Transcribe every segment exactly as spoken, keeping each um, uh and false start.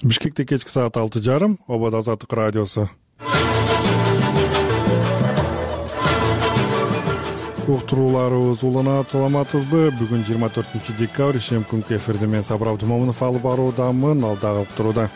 Бишкекте кечки саат алты жарым, Обод Азаттык радиосу. Уктурууларыбыз уланат, саламатсызбы? Бүгүн жыйырма төртүнчү декабрь, ишем күнкү эфирде мен Сабыр Абдумомунов алып баруудамын. Алдагы уктурууда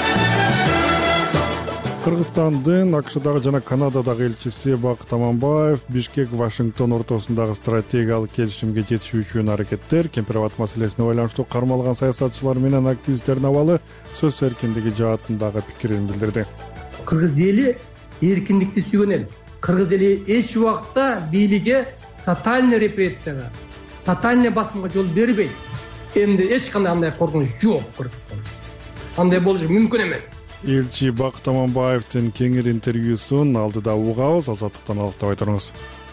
Кыргызстандын АКШдагы жана Канададагы элчиси Бакыт Аманбаев Бишкек Вашингтон ортосундагы стратегиялык келишимге жетишүү үчүн аракеттер, Кемпир-Абад маселесине байланыштуу кармалган саясатчылар менен активисттердин абалы, сөз эркиндиги жаатындагы пикирин билдирди. Кыргыз эли эркиндикти сүйгөн эл. Кыргыз эли эч убакта бийликке тотальный репрессияга, тотальный басымга жол бербейт. Эмне эч кандай андай коркунуч жок Кыргызстанда. Андай болушу мүмкүн эмес. Элчи Бакыт Аманбаевдин кеңир интервьюсун алдыда угабыз, Азаттыктан алыстабай туруңуз.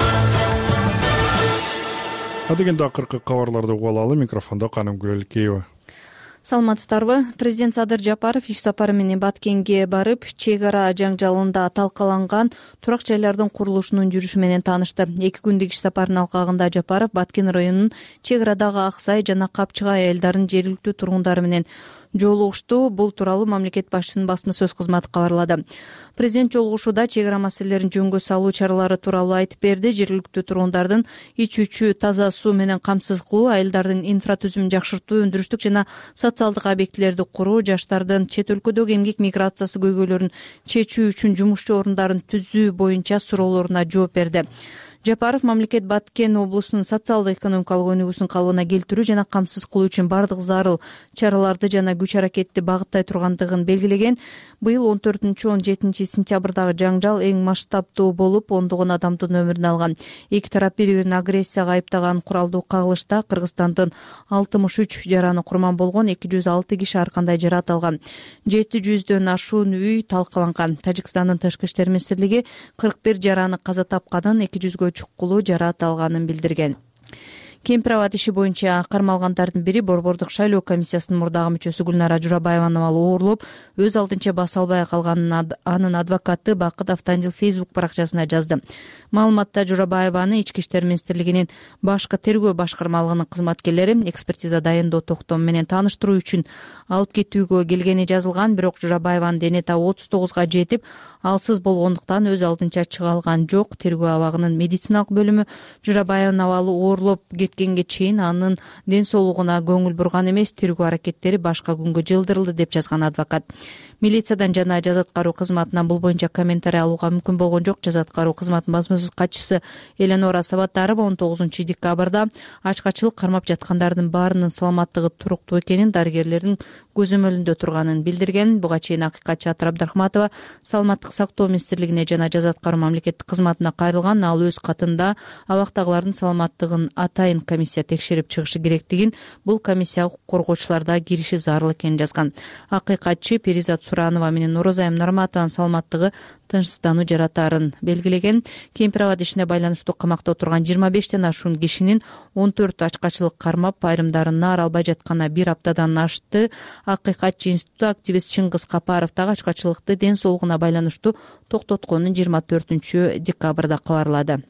Адегенде акыркы кабарларды угуп алалы. Микрофондо Канымгүл Элкеева. Саламатсыздарбы? Президент Садыр Жапаров иш сапары менен Баткенге барып, чек ара жаңжалында талкаланган турак жайлардын курулушунун жүрүшү менен таанышты. Эки күндүк иш сапарынын алкагында Жапаров Баткен районунун чек арадагы Аксай жана Капчыгай айылдарынын жергиликтүү тургундары менен жолугушту. Бул тууралуу мамлекет башчысынын басма сөз кызматы кабарлады. Президент жолугушууда чек ара маселелерин жөнгө салуу чаралары тууралуу айтып берди. Жергиликтүү тургундардын ичүүчү таза суу менен камсыз кылуу, айылдардын инфратүзүмүн жакшыртуу, өндүрүштүк жана социалдык объектилерди куруу, жаштардын чет өлкөдөгү эмгек миграциясы көйгөйлөрүн чечүү үчүн жумушчу орундарын түзүү боюнча суроолоруна жооп берди. Жапаров мамлекет Баткен облусунун социалдык-экономикалык өнүгүүсүн калыбына келтирүү жана камсыз кылуу үчүн бардык зарыл чараларды жана күч аракетти багыттай тургандыгын белгилеген. Быйыл он төртүнчү он жетинчи сентябрдагы жаңжал эң масштабтуу болуп, ондогон адамдын өмүрүн алган. Эки тарап бири-бирин агрессияга айыптаган куралдуу кагылышта Кыргызстандын алтымыш үч жараны курман болгон, эки жүз алты киши ар кандай жараат алган. жети жүздөн ашуун үй талкаланган. Тажикстандын тышкы иштер министрлиги кырк бир жараны каза тапканын, эки жүзгө чукулуу жараат алганын билдирген. Кемпир-Абад иши боюнча кармалгандардын бири Борбордук шайлоо комиссиясынын мурдагы мүчөсү Гүлнара Журабаеванын абалы ооруп, өз алдынча баса албай калганын анын адвокаты Бакыт Автандил Facebook баракчасына жазды. Маалыматта Журабаеваны Ички иштер министрлигинин башкы тергөө башкармалыгынын кызматкерлери экспертиза дайындоо токтому менен тааныштыруу үчүн алып кетүүгө келгени жазылган, бирок Журабаеванын дене табы отуз тогузга жетип, алсыз болгондуктан өз алдынча чыга алган жок. Тергөө абагынын медициналык бөлүмү Журабаеванын абалы оорлоп кеткенге чейин анын ден соолугуна көңүл бурган эмес, тергөө аракеттери башка күнгө жылдырылды деп жазган адвокат. Милициядан жана жаза аткаруу кызматынан бул боюнча комментарий алууга мүмкүн болгон жок. Жаза аткаруу кызматынын басма сөз катчысы Эленора Сабаттарова он тогузунчу декабрда ачкачылык кармап жаткандардын баарынын саламаттыгы туруктуу экенин, дарыгерлердин көзөмөлүндө турганын билдирген. Буга чейин акыйкатчы Атыр Абдрахматова саламаттык сактоо министрлигине жана жаза аткаруу мамлекеттик кызматына кайрылган. Ал өз катында абактагылардын саламаттыгын атайын комиссия текшерип чыгышы керектигин, бул комиссия коргоочуларда кириши зарыл экенин жазган. Акыйкатчы Перизат Суранова менен Орозайым Нурматованын саламаттыгы тынчсыздануу жаратаарын белгилеген. Кемпир-Абад ишине байланыштуу камакта отурган жыйырма бештен ашуун кишинин он төртү ачкачылык кармап, айрымдары наар албай жатканына бир аптадан ашты. Акыйкатчы институту активист Чыңгыз Капаров дагы ачкачылыкты ден соолугуна байланыштуу токтотконун жыйырма төртүнчү декабрда кабарлады.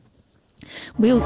Быйыл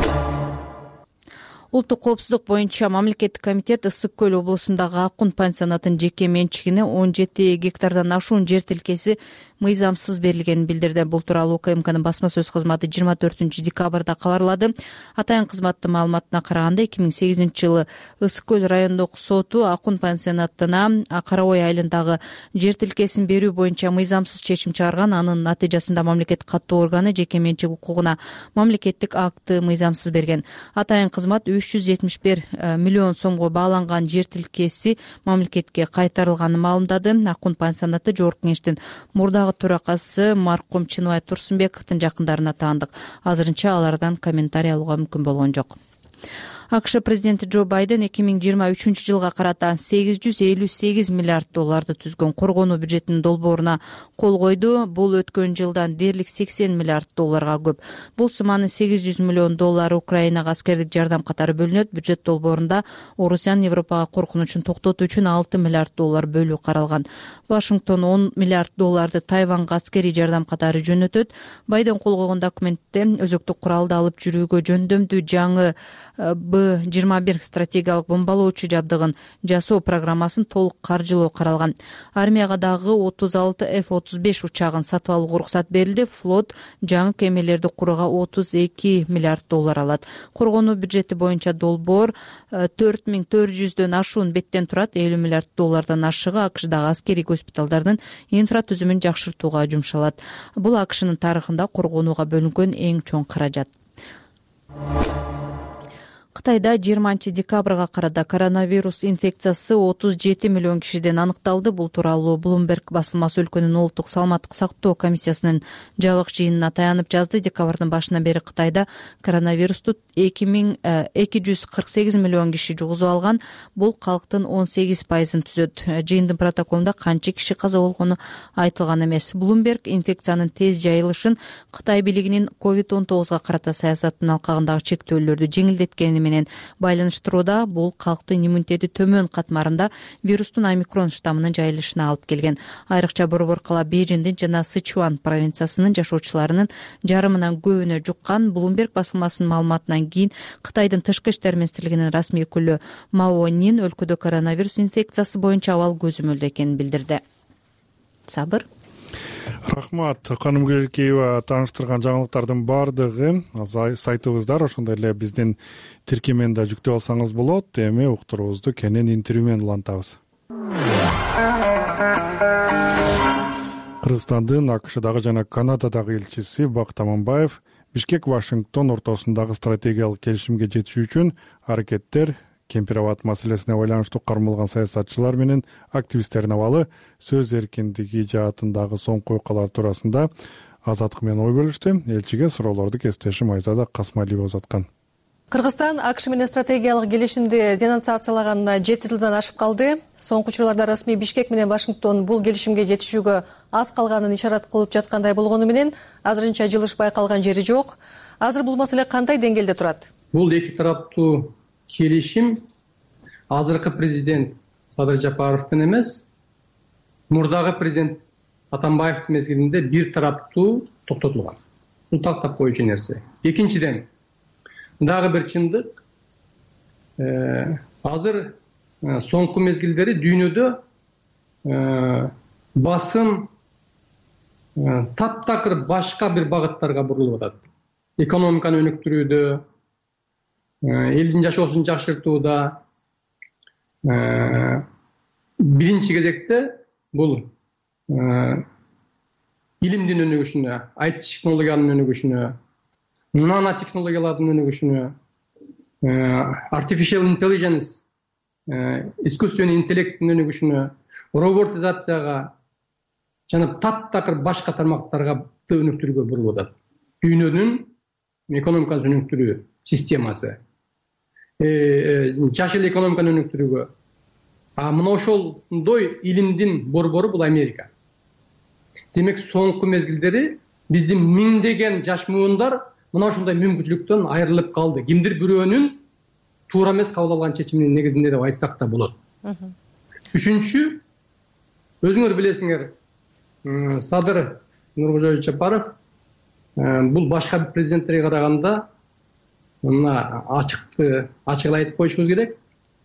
Улуттук коопсуздук боюнча мамлекеттик комитет Ысык көл облусундагы Акун пансионатынын жеке менчигине он жети гектардан ашуун жер тилкеси мыйзамсыз берилгенин билдирди. Бул тууралуу УКМКнын басма сөз кызматы жыйырма төртүнчү декабрда кабарлады. Атайын кызматтын маалыматына караганда, эки миң сегизинчи жылы Ысык көл райондук соту Акун пансионатына Карабой айылындагы жер тилкесин берүү боюнча мыйзамсыз чечим чыгарган. Анын натыйжасында мамлекеттик каттоо органы жеке менчик укугуна мамлекеттик акты мыйзамсыз берген. Атайын кызмат үч жүз жетимиш бир миллион сомго бааланган жер тилкеси мамлекетке кайтарылганын маалымдады. Акун пансионаты Жогорку Кеңештин мурдагы төракасы маркум Чыныбай Турсунбековдун жакындарына таандык. Азырынча алардан комментарий алууга мүмкүн болгон жок. АКШ президенти Джо Байден эки миң жыйырма үчүнчү жылга карата сегиз жүз элүү сегиз миллиард долларды түзгөн коргонуу бюджетинин долбооруна кол койду. Бул өткөн жылдан дээрлик сексен миллиард долларга көп. Бул сумманын сегиз жүз миллион доллары Украинага аскердик жардам катары бөлүнөт. Бюджет долбоорунда Орусиянын Европага коркунучун токтотуу үчүн алты миллиард доллар бөлүү каралган. Вашингтон он миллиард долларды Тайванга аскерий жардам катары жөнөтөт. Байден кол койгон документте өзөктүк куралды алып жүрүүгө жөндөмдүү жаңы Б жыйырма бир стратегиялык бомбалоочу жабдыгын жасоо программасын толук каржылоо каралган. Армияга дагы отуз алты эф отуз беш учагын сатып алууга уруксат берилди. Флот жаңы кемелерди курууга отуз эки миллиард доллар алат. Коргонуу бюджети боюнча долбоор төрт миң төрт жүздөн ашуун беттен турат. элүү миллиард доллардан ашыгы АКШдагы аскерий госпиталдардын инфратүзүмүн жакшыртууга жумшалат. Бул АКШнын тарыхында коргонууга бөлүнгөн эң чоң каражат. Кытайда жыйырманчы декабрга карата коронавирус инфекциясы отуз жети миллион кишиден аныкталды. Бул тууралуу Bloomberg басылмасы өлкөнүн улуттук саламаттык сактоо комиссиясынын жабык жыйынына таянып жазды. Декабрдын башынан бери Кытайда коронавирусту эки жүз кырк сегиз миллион киши жугузуп алган. Бул калктын он сегиз пайызын түзөт. Жыйындын протоколунда канча киши каза болгону айтылган эмес. Bloomberg инфекциянын тез жайылышын Кытай бийлигинин ковид он тогузга карата саясаттын алкагындагы чектөөлөрдү жеңилдеткени менен байланыштырууда. Бул калктын иммунитети төмөн катмарында вирустун омикрон штаммынын жайылышына алып келген. Айрыкча борбор кала Бейжиңдин жана Сычуан провинциясынын жашоочуларынын жарымынан көбүнө жуккан. Bloomberg басылмасынын маалыматынан кийин Кытайдын тышкы иштер министрлигинин расмий өкүлү Мао Нин өлкөдө коронавирус инфекциясы боюнча абал көзөмөлдө экенин билдирди. Сабыр. Рахмат. Каным Келкеева тааныштырган жаңылыктардын баардыгы сайтыбызда, ошондой эле биздин тиркемени да жүктөп алсаңыз болот. Эми уктуруубузду кенен интервью менен улантабыз. Кыргызстандын АКШдагы жана Канададагы элчиси Бакыт Аманбаев Бишкек Вашингтон ортосундагы стратегиялык келишимге жетишүү үчүн аракеттер, кемпир-абад маселесине байланыштуу кармалган саясатчылар менен активисттердин абалы, сөз эркиндиги жаатындагы соңку окуялар туурасында Азаттык менен ой бөлүштү. Элчиге суроолорду кесиптешим Айзада Касмалиева узаткан. Кыргызстан АКШ менен стратегиялык келишимди денонсациялаганына жети жылдан ашып калды. Соңку учурларда расмий Бишкек менен Вашингтон бул келишимге жетишүүгө аз калганын ишарат кылып жаткандай болгону менен азырынча жылыш байкалган жери жок. Азыр бул маселе кандай деңгээлде турат? Бул эки тараптуу келишим азыркы президент Садыр Жапаровдун эмес, мурдагы президент Атамбаевдин мезгилинде бир тараптуу токтотулган. Бул тактап коюучу нерсе. Экинчиден, дагы бир чындык, азыр соңку мезгилдери дүйнөдө басым таптакыр башка бир багыттарга бурулуп атат. Экономиканы өнүктүрүүдө, элдин жашоосун жакшыртууда, биринчи кезекте бул илимдин өнүгүшүнө, ай ти технологиянын өнүгүшүнө, нано технологиялардын өнүгүшүнө, artificial intelligence, искусственный интеллекттин өнүгүшүнө, роботизацияга жана таптакыр башка тармактарга өнүктүрүүгө бурулуп атат. Дүйнөнүн экономикасын өнүктүрүү системасы, жашыл экономиканы өнүктүрүүгө. А мына ошондой илимдин борбору бул Америка. Демек, соңку мезгилдери биздин миңдеген жаш муундар мына ошондой мүмкүнчүлүктөн айрылып калды. Кимдир бирөөнүн туура эмес кабыл алган чечиминин негизинде деп айтсак да болот. Үчүнчү, өзүңөр билесиңер, Садыр Нуркожоевич Жапаров бул башка президенттерге караганда мына ачыкты ачык айтып коюшубуз керек.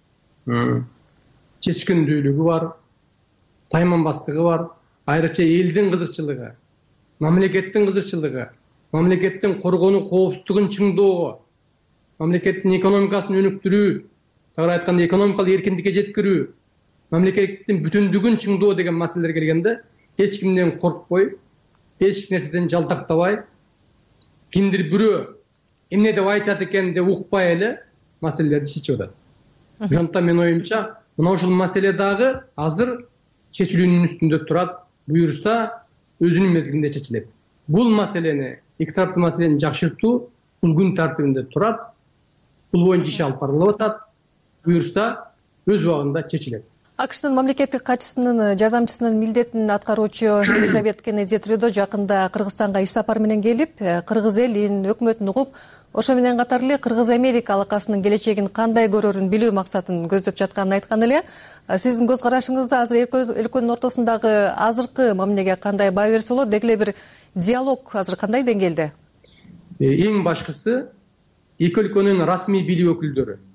Чечкиндүүлүгү бар, тайманбастыгы бар, айрыкча элдин кызыкчылыгы, мамлекеттин кызыкчылыгы, мамлекеттин коргонуу коопсуздугун чыңдоо, мамлекеттин экономикасын өнүктүрүү, тагыраак айтканда экономикалык эркиндикке жеткирүү, мамлекеттин бүтүндүгүн чыңдоо деген маселелер келгенде эч кимден коркпой, эч нерседен жалтактабай, кимдир бирөө эмне деп айтат экен деп укпай эле маселелерди чечип атат. Ошондуктан менин оюмча, мына ушул маселе дагы азыр чечилүүнүн үстүндө турат, буюрса өзүнүн мезгилинде чечилет. Бул маселени, эки тараптуу маселени жакшыртуу бул күн тартибинде турат, бул боюнча иш алып барылып атат, буюрса өз убагында чечилет. АКШнын мамлекеттик катчысынын жардамчысынын милдетин аткаруучу Элизабет Кеннеди Трюдо жакында Кыргызстанга иш сапары менен келип, кыргыз элин, өкмөтүн угуп, ошо менен катар эле Кыргыз-Америка алакасынын келечегин кандай көрөрүн билүү максатын көздөп жатканын айткан эле. Сиздин көз карашыңызда азыр өлкөнүн ортосундагы азыркы мамилеге кандай баа берсе болот? Деги эле бир диалог азыр кандай деңгээлде? Эң башкысы эки өлкөнүн расмий бийлик өкүлдөрү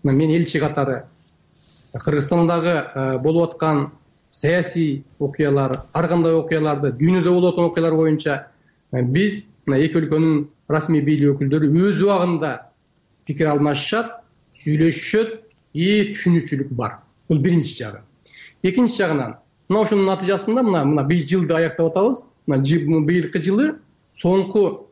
мен элчи катары Кыргызстандагы болуп аткан саясий окуялар, ар кандай окуяларды, дүйнөдө болуп аткан окуялар боюнча биз мына эки өлкөнүн расмий бийлик өкүлдөрү өз убагында пикир алмашышат, сүйлөшүшөт и түшүнүүчүлүк бар. Бул биринчи жагы. Экинчи жагынан мына ошонун натыйжасында мына мына быйыл жылды аяктап атабыз. Мына быйылкы жылы соңку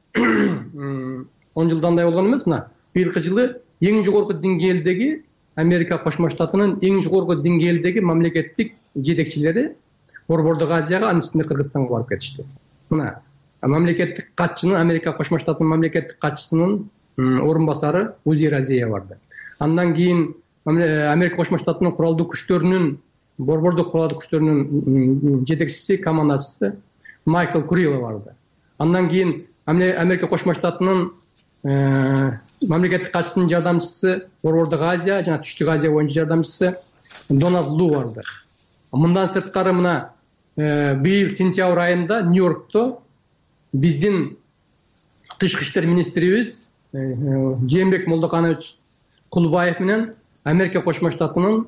он жылдандай болгон эмес, мына быйылкы жылы эң жогорку деңгээлдеги Америка Кошмо Штатынын эң жогорку деңгээлдеги мамлекеттик жетекчилери Борбордук Азияга, анын ичинде Кыргызстанга барып кетишти. Мына мамлекеттик катчынын, Америка Кошмо Штатынын мамлекеттик катчысынын орун басары Узир Азия барды. Андан кийин Америка Кошмо Штатынын куралдуу күчтөрүнүн, борбордук куралдуу күчтөрүнүн жетекчиси, командачысы Майкл Курило барды. Андан кийин Америка Кошмо Штатынын мамлекеттик катчысынын жардамчысы, Борбордук Азия жана Түштүк Азия боюнча жардамчысы Дональд Лу барды. Мындан сырткары мына быйыл сентябрь айында Нью-Йоркто биздин тышкы иштер министрибиз Жээнбек Молдоканович Кулубаев менен Америка Кошмо Штатынын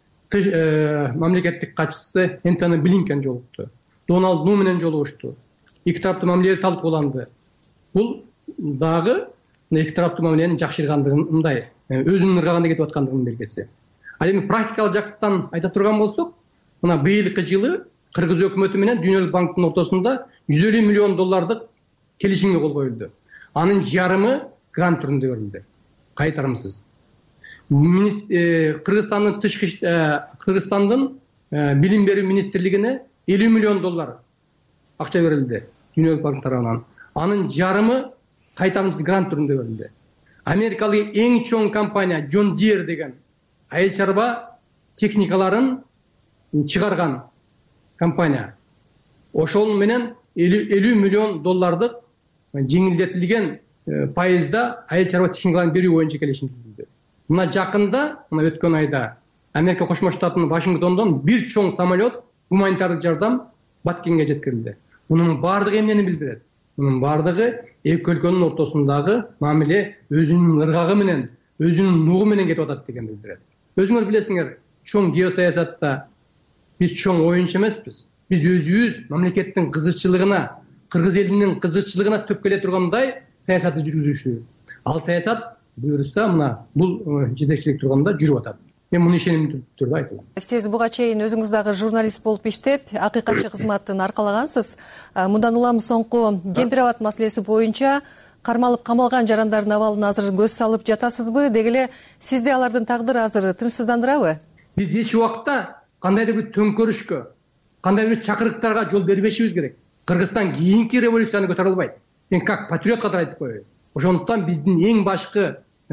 мамлекеттик катчысы Энтони Блинкен жолукту. Дональд Лу менен жолугушту. Эки тараптуу мамиле талкууланды. Бул дагы эки тараптуу мамиленин жакшыргандыгын, мындай өзүнүн ыргагында кетип аткандыгынын белгиси. Ал эми практикалык жактан айта турган болсок, мына быйылкы жылы Кыргыз өкмөтү менен Дүйнөлүк банктын ортосунда жүз элүү миллион доллардык келишимге кол коюлду. Анын жарымы грант түрүндө берилди. Кайтарымсыз. Кыргызстандын тышкы Кыргызстандын билим берүү министрлигине элүү миллион доллар акча берилди Дүйнөлүк банк тарабынан. Анын жарымы кайтарымсыз грант түрүндө берилди. Америкалык эң чоң компания John Deere деген айыл чарба техникаларын чыгарган компания. Ошол менен элүү миллион доллардык жеңилдетилген пайызда айыл чарба техникаларын берүү боюнча келишим түзүлдү. Мына жакында, мына өткөн айда Америка Кошмо Штатынын Вашингтондон бир чоң самолет гуманитардык жардам Баткенге жеткирилди. Мунун бардыгы эмнени билдирет? Мунун бардыгы эки өлкөнүн ортосундагы мамиле өзүнүн ыргагы менен, өзүнүн нугу менен кетип атат деген билдирет. Өзүңөр билесиңер, чоң геосаясатта биз чоң оюнчу эмеспиз. Биз өзүбүз мамлекеттин кызыкчылыгына, кыргыз элинин кызыкчылыгына төп келе тургандай саясатты жүргүзүшү. Ал саясат буюрса мына бул жетекчилик турганда жүрүп атат. Мен муну ишенимдүү түрдө айтылам. Сиз буга чейин өзүңүз дагы журналист болуп иштеп, акыйкатчы кызматын аркалагансыз. Мындан улам соңку кемпир-абад маселеси боюнча кармалып камалган жарандардын абалына азыр көз салып жатасызбы? Деги эле сизди алардын тагдыры азыр тынчсыздандырабы? Биз эч убакта кандайдыр бир төңкөрүшкө, кандайдыр бир чакырыктарга жол бербешибиз керек. Кыргызстан кийинки революцияны көтөрө албайт. Мен как патриот катары айтып коеюн. Ошондуктан биздин эң башкы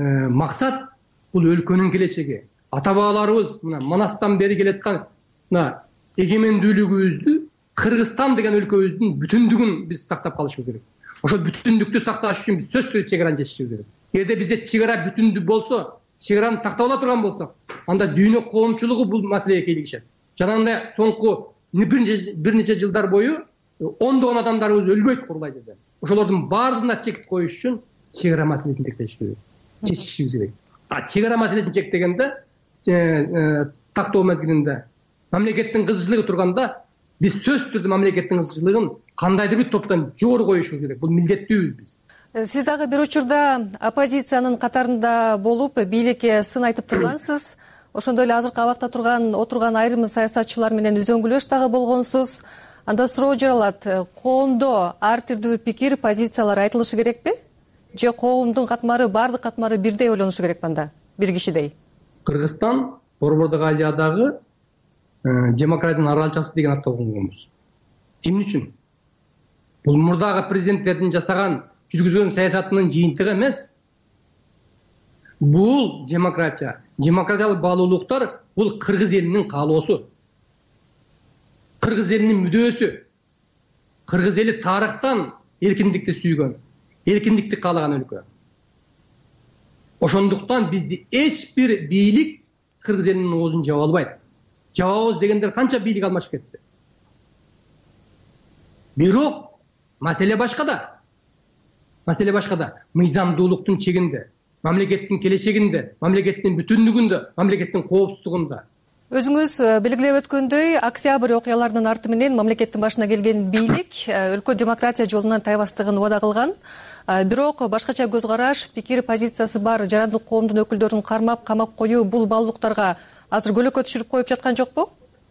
максат бул өлкөнүн келечеги. Ата бабаларыбыз мына манастан бери келаткан мына эгемендүүлүгүбүздү, Кыргызстан деген өлкөбүздүн бүтүндүгүн биз сактап калышыбыз керек. Ошол бүтүндүктү сакташ үчүн биз сөзсүз түрдө чегараны чечишибиз керек. Эгерде бизде чегара бүтүндүү болсо, чегараны тактап ала турган болсок, анда дүйнө коомчулугу бул маселеге кийлигишет. Жанагындай соңку бир нече жылдар бою ондогон адамдарыбыз өлбөйт курулай жерде. Ошолордун баардыгына чек коюш үчүн чегара маселесин чектешибиз керек, чечишибиз керек. А чегара маселесин чектегенде тактоо мезгилинде мамлекеттин кызыкчылыгы турганда биз сөзсүз түрдө мамлекеттин кызыкчылыгын кандайдыр бир топтон жогору коюшубуз керек. Бул милдеттүүбүз биз. Сиз дагы бир учурда оппозициянын катарында болуп, бийликке сын айтып тургансыз. Ошондой эле азыркы абакта турган отурган айрым саясатчылар менен үзөңгүлөш дагы болгонсуз. Анда суроо жаралат, коомдо ар түрдүү пикир, позициялар айтылышы керекпи? Же коомдун катмары, баардык катмары бирдей ойлонушу керекпи анда, бир кишидей? Кыргызстан Борбордук Азиядагы демократиянын аралчасы деген атка койгонбуз. Эмне үчүн? Бул мурдагы президенттердин жасаган, жүргүзгөн саясатынын жыйынтыгы эмес. Бул демократия, демократиялык баалуулуктар бул кыргыз элинин каалоосу. Кыргыз элинин мүдөөсү. Кыргыз эли тарыхтан эркиндикти сүйгөн, эркиндикти каалаган өлкө. Ошондуктан бизди эч бир бийлик кыргыз элинин оозун жаба албайт. Жабабыз дегендер канча бийлик алмашып кетти. Бирок маселе башкада. Маселе башкада. Мыйзамдуулуктун чегинде. мамлекеттин келечегинде, мамлекеттин бүтүндүгүндө, мамлекеттин коопсуздугунда. Өзүңүз белгилеп өткөндөй, октябрь окуяларынын арты менен мамлекеттин башына келген бийлик өлкө демократия жолунан тайбастыгын убада кылган. Бирок башкача көз караш, пикир, позициясы бар жарандык коомдун өкүлдөрүн кармап, камап коюу бул баалуулуктарга азыр көлөкө түшүрүп коюп жаткан жокпу?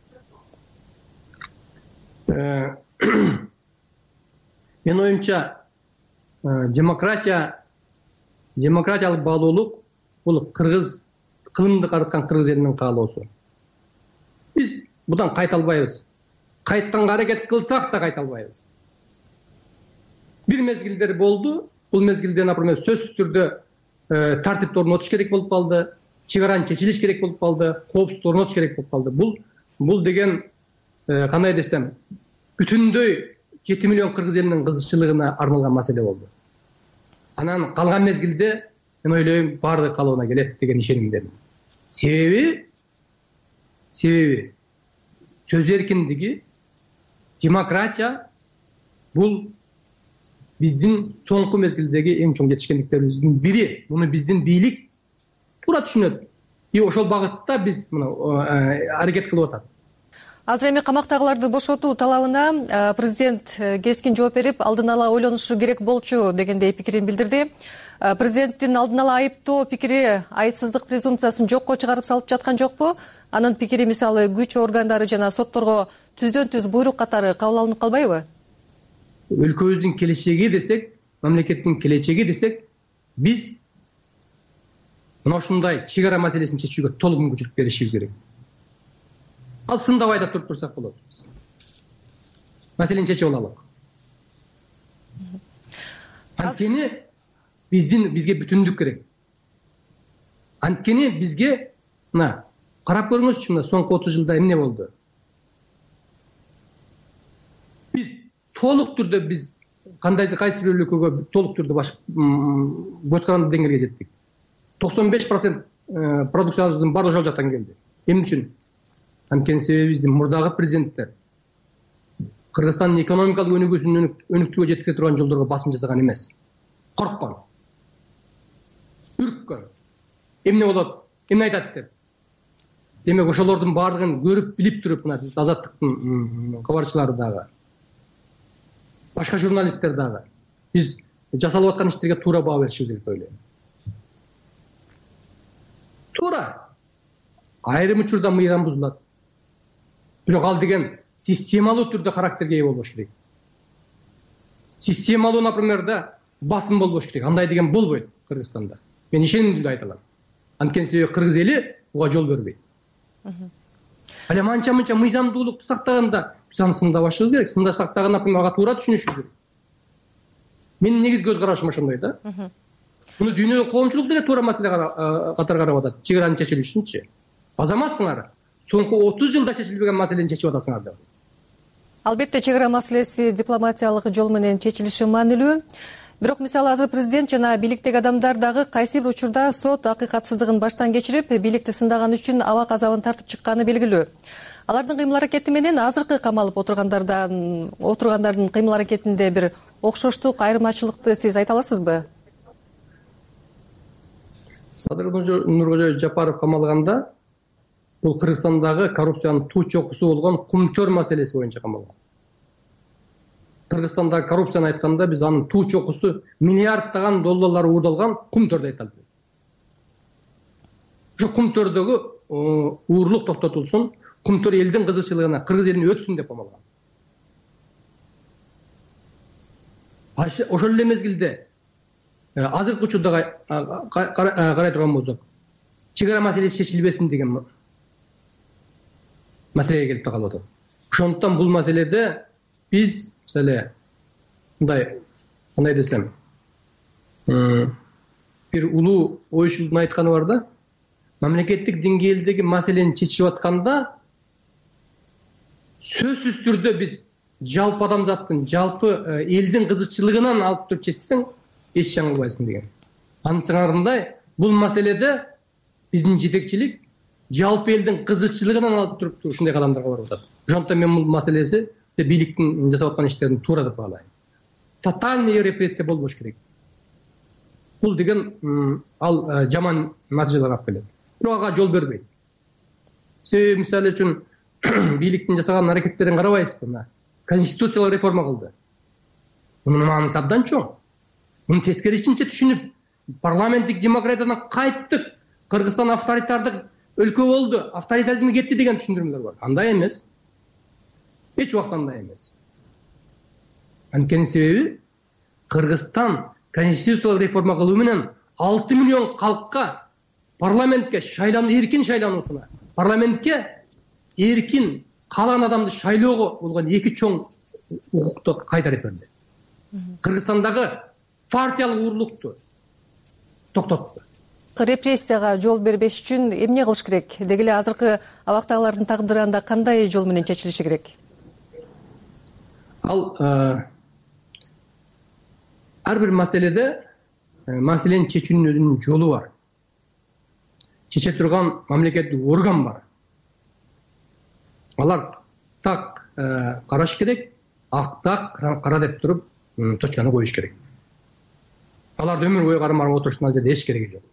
Менин оюмча, демократия, демократиялык баалуулук бул кыргыз кылымды карыткан кыргыз элинин каалоосу. Биз будан кайта албайбыз. Кайтканга аракет кылсак да кайта албайбыз. Бир мезгилдер болду. Бул мезгилде, например, сөзсүз түрдө тартипти орнотуш керек болуп калды, чыгараны чечилиш керек болуп калды, коопсуздук орнотуш керек болуп калды. Бул бул деген кандай десем, бүтүндөй жети миллион кыргыз элинин кызыкчылыгына арналган маселе болду. Анан калган мезгилде мен ойлойм баардыгы калыбына келет деген ишенимдемин. Себеби себеби сөз эркиндиги, демократия бул биздин соңку мезгилдеги эң чоң жетишкендиктерибиздин бири. Муну биздин бийлик туура түшүнөт. И ошол багытта биз мына аракет кылып атат. Азыр эми камактагыларды бошотуу талабына президент кескин жооп берип, алдын ала ойлонушу керек болчу дегендей пикирин билдирди. Президенттин алдын ала айыптоо пикири айыпсыздык презумпциясын жокко чыгарып салып жаткан жокпу? Анын пикири мисалы күч органдары жана сотторго түздөн түз буйрук катары кабыл алынып калбайбы? Өлкөбүздүн келечеги десек, мамлекеттин келечеги десек, биз мына ушундай чек ара маселесин чечүүгө толук мүмкүнчүлүк беришибиз керек. Ал сындап айдап туруп турсак болот. Маселени чечип алалык. Анткени биздин бизге бүтүндүк керек. Анткени бизге мына карап көрүңүзчү, мына соңку отуз жылда эмне болду? Биз толук түрдө биз кандайдыр кайсы бир өлкөгө толук түрдө баш бочкарандуу деңгээлге жеттик. токсон беш процент продукциябыздын баары ошол жактан келди. Эмне үчүн? Анткени себеби биздин мурдагы президенттер Кыргызстандын экономикалык өнүгүүсүн өнүктүүгө жеткире турган жолдорго басым жасаган эмес. Корккон. Үрккөн. Эмне болот? Эмне айтат деп. Демек ошолордун баардыгын көрүп, билип туруп, мына биз азаттыктын кабарчылары дагы, башка журналисттер дагы биз жасалып аткан иштерге туура баа беришибиз керек деп ойлойм. Туура. Айрым учурда мыйзам бузулат. Бирок ал деген системалуу түрдө характерге ээ болбош керек. Системалуу, например, да басым болбош керек. Андай деген болбойт Кыргызстанда. Мен ишенимдүү айта алам. Анткени себеби кыргыз эли буга жол бербейт. Ал эми анча-мынча мыйзамдуулукту сактаганда биз аны сындабашыбыз керек. Сындасак дагы, например, ага туура түшүнүшүбүз керек. Менин негизги көз карашым ошондой да. Муну дүйнөлүк коомчулук деле туура маселе катары карап атат. Чек аранын чечилишинчи. Азаматсыңар. Соңку отуз жылда чечилбеген маселени чечип атасыңар деп. Албетте, чек ара маселеси дипломатиялык жол менен чечилиши маанилүү. Бирок мисалы азыр президент жана бийликтеги адамдар дагы кайсы бир учурда сот акыйкатсыздыгын баштан кечирип, бийликти сындаган үчүн абак азабын тартып чыкканы белгилүү. Алардын кыймыл аракети менен азыркы камалып отургандардан отургандардын кыймыл аракетинде бир окшоштук, айырмачылыкты сиз айта аласызбы? Садыр Нуркожоевич Жапаров камалганда бул Кыргызстандагы коррупциянын туу чокусу болгон кумтөр маселеси боюнча камалган. Кыргызстандагы коррупцияны айтканда биз анын туу чокусу миллиарддаган долларлар уурдалган кумтөрдү айталы. Ошо кумтөрдөгү уурлук токтотулсун, кумтөр элдин кызыкчылыгына, кыргыз элине өтсүн деп камалган. Ошол эле мезгилде азыркы учурда карай турган болсок, чек ара маселеси чечилбесин деген маселеге келип калып атат. Ошондуктан бул маселеде биз мисалы мындай кандай десем, бир улуу оюшулдун айтканы бар да, мамлекеттик деңгээлдеги маселени чечип атканда сөзсүз түрдө биз жалпы адамзаттын, жалпы элдин кызыкчылыгынан алып туруп чечсең эч жаңылбайсың деген. Анын сыңарындай бул маселеде биздин жетекчилик жалпы элдин кызыкчылыгынан алып туруп ушундай кадамдарга барып атат. Ошондуктан мен бул маселеси бийликтин жасап аткан иштерин туура деп баалайм. Тотальный репрессия болбош керек. бул деген ал жаман натыйжаларга алып келет. Бирок ага жол бербейт. Себеби мисалы үчүн бийликтин жасаган аракеттерин карабайсызбы? Мына конституциялык реформа кылды. Мунун маанысы абдан чоң. Муну тескерисинче түшүнүп, парламенттик демократиядан кайттык, Кыргызстан авторитардык өлкө болду, авторитаризмге кетти деген түшүндүрмөлөр бар. Андай эмес. Эч убакта андай эмес. Анткени себеби Кыргызстан конституциялык реформа кылуу менен алты миллион калкка парламентке шайлануу, эркин шайлануусуна, парламентке эркин каалаган адамды шайлоого болгон эки чоң укукту кайтарып берди. Кыргызстандагы партиялык урлукту токтотту. Репрессияга жол бербеш үчүн эмне кылыш керек? Деги эле азыркы абактагылардын тагдыры анда кандай жол менен чечилиши керек? Ал ар бир маселеде маселени чечүүнүн өзүнүн жолу бар. Чече турган мамлекеттик орган бар. Алар так караш керек, ак так кара деп туруп точканы коюш керек. Аларды өмүр бою кармап отуруштун ал жерде эч кереги жок.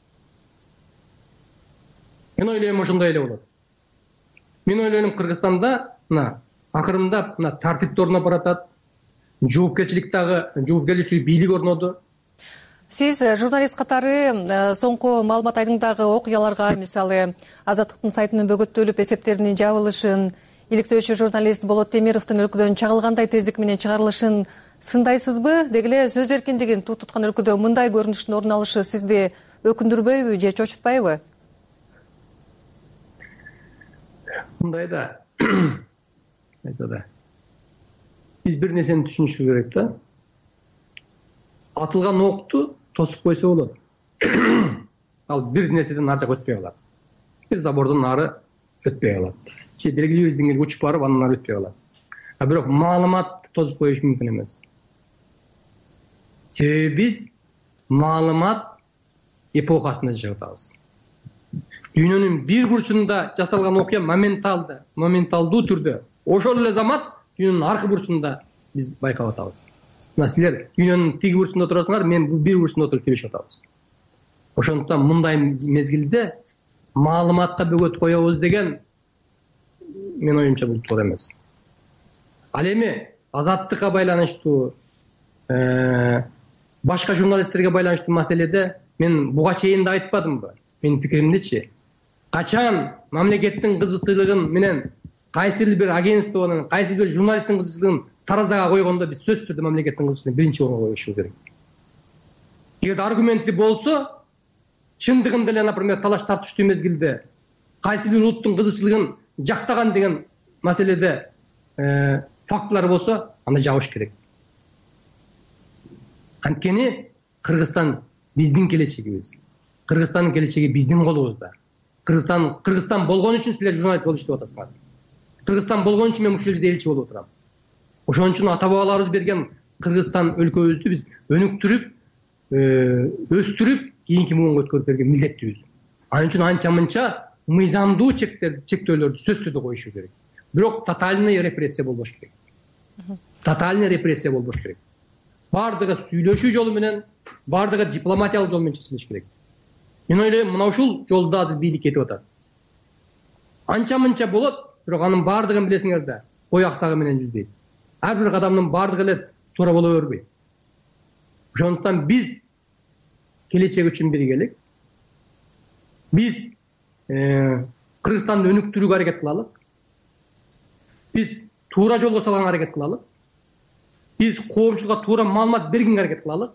Мен ойлойм ошондой эле болот. Мен ойлойм Кыргызстанда мына акырындап мына тартипти орноп баратат. Жоопкерчилик дагы, жоопкерчилик бийлик орноду. Сиз журналист катары соңку маалымат айдыңдагы окуяларга, мисалы Азаттыктын сайтынын бөгөттөлүп эсептеринин жабылышын, иликтөөчү журналист Болот Темировдун өлкөдөн чагылгандай тездик менен чыгарылышын сындайсызбы? Деги эле сөз эркиндигин туу туткан өлкөдө мындай көрүнүштүн орун алышы сизди өкүндүрбөйбү же чочутпайбы? Мындай да. Айсада. Биз бир нерсени түшүнүшүбүз керек да. Атылган окту тосуп койсо болот. Ал бир нерседен ар жака өтпөй калат. Бир забордон нары өтпөй калат. Же белгилүү бир деңгээлге учуп барып андан ары өтпөй калат. А бирок маалымат тосуп коюш мүмкүн эмес. Себеби биз маалымат эпохасында жашап атабыз. Дүйнөнүн бир бурчунда жасалган окуя моменталды, моменталдуу түрдө ошол эле замат дүйнөнүн аркы бурчунда биз байкап атабыз. Мына силер дүйнөнүн тиги бурчунда турасыңар, мен бир бурчунда отуруп сүйлөшүп атабыз. Ошондуктан мындай мезгилде маалыматка бөгөт коебуз деген мен оюмча бул туура эмес. Ал эми азаттыкка байланыштуу, башка журналисттерге байланыштуу маселеде мен буга чейин да айтпадымбы? Менин пикиримдечи, качан мамлекеттин кызыкчылыгын менен кайсы бир агентствонун, кайсы бир журналисттин кызыкчылыгын таразага койгондо биз сөзсүз түрдө мамлекеттин кызыкчылыгын биринчи орунга коюшубуз керек. Эгер аргументи болсо, чындыгында эле, например, талаш тартыштуу мезгилде кайсы бир улуттун кызыкчылыгын жактаган деген маселеде фактылар болсо, аны жабыш керек. Анткени Кыргызстан биздин келечегибиз. Кыргызстандын келечеги биздин колубузда. Кыргызстан Кыргызстан болгон үчүн силер журналист болуш деп атасыңар. Кыргызстан болгон үчүн мен ушул жерде элчи болуп отурам. Ошон үчүн ата бабаларыбыз берген Кыргызстан өлкөбүздү биз өнүктүрүп, өстүрүп, кийинки муунга өткөрүп берген милдеттүүбүз. Анын үчүн анча-мынча мыйзамдуу чектөөлөрдү сөзсүз түрдө коюшу керек. Бирок тотальный репрессия болбош керек. Тотальный репрессия болбош керек. Бардыгы сүйлөшүү жолу менен, бардыгы дипломатиялык жол менен чечилиш керек. Мен ойлойм, мына ушул жолдо азыр бийлик кетип атат. Анча-мынча болот, бирок анын бардыгын билесиңер да, кой аксагы менен жүзбөйт. Ар бир кадамдын бардыгы эле туура боло бербейт. Ошондуктан биз келечек үчүн биргелик. Биз Кыргызстанды өнүктүрүүгө аракет кылалык. Биз туура жолго салганга аракет кылалык. Биз коомчулукка туура маалымат бергенге аракет кылалык.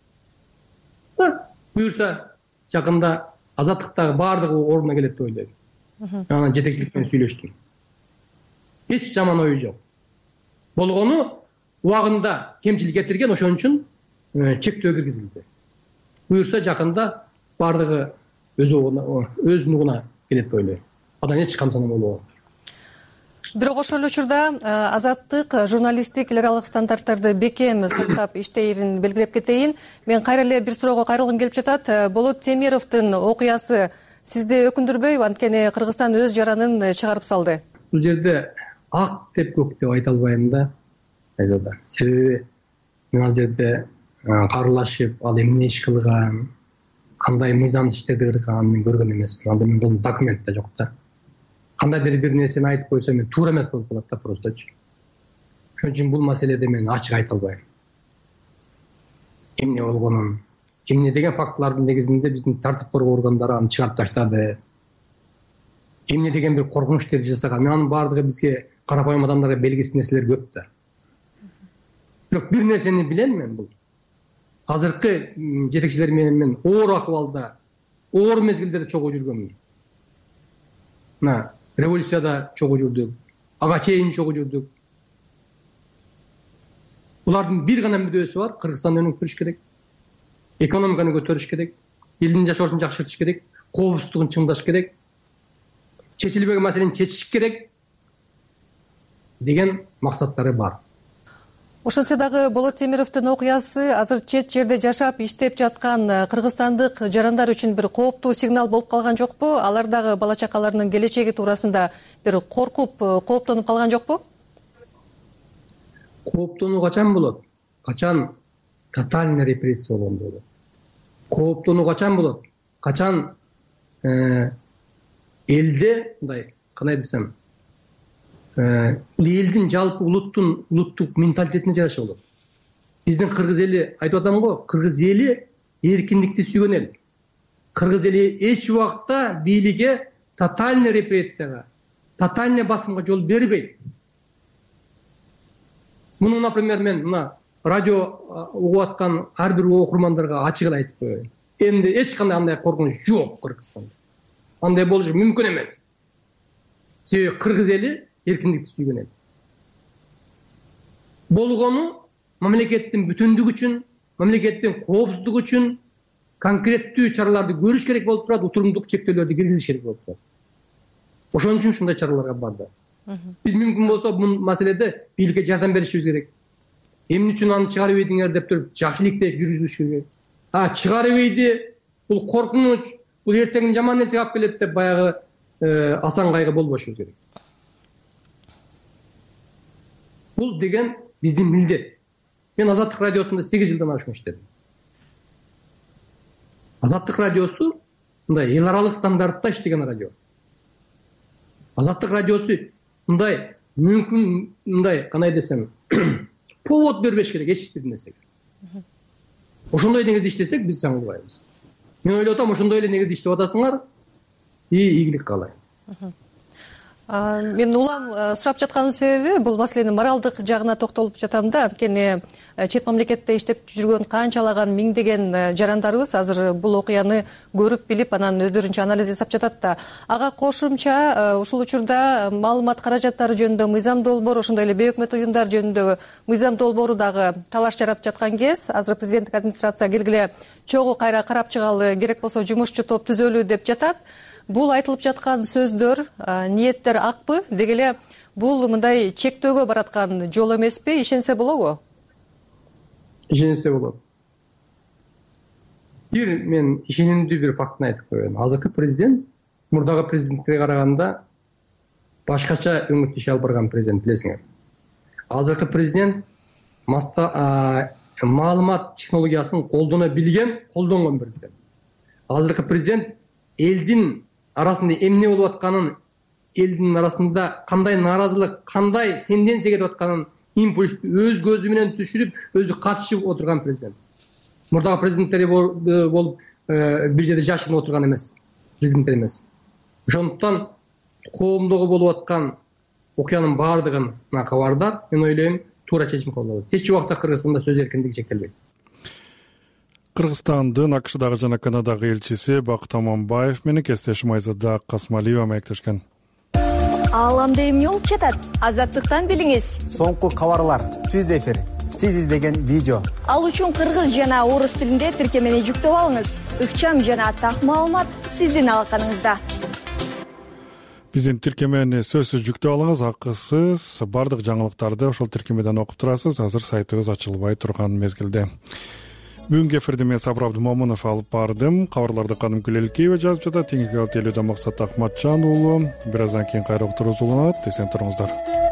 Буюрса жакында азаттыктагы баардыгы ордуна келет деп ойлойм. Анан жетекчилик менен сүйлөштүм. Эч жаман ою жок. Болгону убагында кемчилик кетирген, ошон үчүн чектөө киргизилди. Буюрса жакында баардыгы өз өз нугуна келет деп ойлойм. Андан эч камсануу болбойт. Бирок ошол эле учурда азаттык журналисттик эл аралык стандарттарды бекем сактап иштейрин белгилеп кетейин. Мен кайра эле бир суроого кайрылгым келип жатат. Болот Темировдун окуясы сизди өкүндүрбөйбү? Анткени Кыргызстан өз жаранын чыгарып салды. Бул жерде ак деп көк деп айта албайм да. Себеби мен ал жерде карулашып ал эмне иш кылган, кандай мыйзамдуу иштерди кырган мен көргөн эмесмин. Анда мен бул документте жок да. Кандайдыр бир нерсени айтып койсо мен туура эмес болуп калат да просточу. Ошон үчүн бул маселеде мен ачык айта албайм. Эмне болгонун, эмне деген фактылардын негизинде биздин тартип коргоо органдары аны чыгарып таштады. Эмне деген бир коркунуч иштерди жасаган. Мен анын баардыгы бизге карапайым адамдарга белгисиз нерселер көп да. Бирок бир нерсени билем мен, бул азыркы жетекчилер менен мен оор акыбалда, оор мезгилдерде чогуу жүргөнмүн. Мына революцияда чогуу жүрдүк, ага чейин чогуу жүрдүк. Булардын бир гана мүдөөсү бар: Кыргызстанды өнүктүрүш керек, экономиканы көтөрүш керек, элдин жашоосун жакшыртыш керек, коопсуздугун чыңдаш керек, чечилбеген маселени чечиш керек деген максаттары бар. Ошентсе дагы Болот Темировдун окуясы азыр чет жерде жашап иштеп жаткан кыргызстандык жарандар үчүн бир кооптуу сигнал болуп калган жокпу? Алар дагы бала чакаларынын келечеги туурасында бир коркуп, кооптонуп калган жокпу? Кооптонуу качан болот? Качан тотальный репрессия болгондо болот. Кооптонуу качан болот? Качан элде, мындай кандай десем, элдин жалпы улуттун улуттук менталитетине жараша болот. Биздин кыргыз эли, айтып атам го, кыргыз эли эркиндикти сүйгөн эл. Кыргыз эли эч убакта бийликке тотальный репрессияга, тотальный басымга жол бербейт. Муну, например, мен мына радио угуп аткан ар бир окурмандарга ачык эле айтып коеюн. Эмне эч кандай андай коркунуч жок Кыргызстанда. Андай болушу мүмкүн эмес. Себеби кыргыз эли эркиндикти сүйгөн эл. Болгону мамлекеттин бүтүндүгү үчүн, мамлекеттин коопсуздугу үчүн конкреттүү чараларды көрүш керек болуп турат, утурумдук чектөөлөрдү киргизиш керек болуп турат. Ошон үчүн ушундай чараларга барды. Биз мүмкүн болсо бул маселеде бийликке жардам беришибиз керек. Эмне үчүн аны чыгарып ийдиңер деп туруп жакшылыкты жүргүзүш керек. А чыгарып ийди, бул коркунуч, бул эртең жаман нерсеге алып келет деп баягы асан кайгы болбошубуз керек. Бул деген биздин милдет. Мен Азаттык радиосунда сегиз жылдан ашуун иштедим. Азаттык радиосу мындай эл аралык стандартта иштеген радио. Азаттык радиосу мындай мүмкүн мындай кандай десем, повод бербеш керек эч бир нерсеге. Ошондой негизде иштесек биз жаңылбайбыз. Мен ойлоп атам, ошондой эле негизде иштеп атасыңар, и ийгилик каалайм. Мен улам сурап жатканын себеби бул маселенин моралдык жагына токтолуп жатам да. Анткени чет мамлекетте иштеп жүргөн канчалаган миңдеген жарандарыбыз азыр бул окуяны көрүп билип, анан өздөрүнчө анализ жасап жатат да. Ага кошумча ушул учурда маалымат каражаттары жөнүндө мыйзам долбоор, ошондой эле бейөкмөт уюмдар жөнүндөгү мыйзам долбоору дагы талаш жаратып жаткан кез, азыр президенттик администрация келгиле чогуу кайра карап чыгалы, керек болсо жумушчу топ түзөлүү деп жатат. Бул айтылып жаткан сөздөр, ниеттер акпы? Деги эле бул мындай чектөөгө бараткан жол эмеспи? Ишенсе болобу? Ишенсе болот. Бир мен ишенимдүү бир фактыны айтып коеюн. Азыркы президент мурдагы президентке караганда башкача өңүт иш алып барган президент, билесиңер. Азыркы президент маалымат технологиясын колдоно билген, колдонгон президент. Азыркы президент элдин арасында эмне болуп атканын, элдин арасында кандай нааразылык, кандай тенденция кетип атканын импульс өз көзү менен түшүрүп, өзү катышып отурган президент. Мурдагы президенттер болуп бир жерде жашынып отурган эмес, президенттер эмес. Ошондуктан коомдогу болуп аткан окуянын баардыгын кабардар. Мен ойлойм, туура чечим кабыл алат. Эч убакта Кыргызстанда сөз эркиндиги чектелбейт. Кыргызстандын АКШдагы жана Канадагы элчиси Бакыт Аманбаев менен кесиптешим Айзада Касмалиева маектешкен. Ааламда эмне болуп жатат? Азаттыктан билиңиз. Соңку кабарлар, түз эфир, сиз издеген видео. Ал үчүн кыргыз жана орус тилинде тиркемени жүктөп алыңыз. Ыкчам жана так маалымат сиздин алаканыңызда. Биздин тиркемени сөзсүз жүктөп алыңыз, акысыз. Бардык жаңылыктарды ошол тиркемеден окуп турасыз. Азыр сайтыбыз ачылбай турган мезгилде. Бүгүнкү эфирди мен Сабыр Абдумомунов алып бардым. Кабарларды Канымкүл Элкеева жазып жатат. Теңиги алып келүүдө Максат Акматжан уулу. Бир аздан кийин кайра уктуруубуз уланат. Эсен туруңуздар.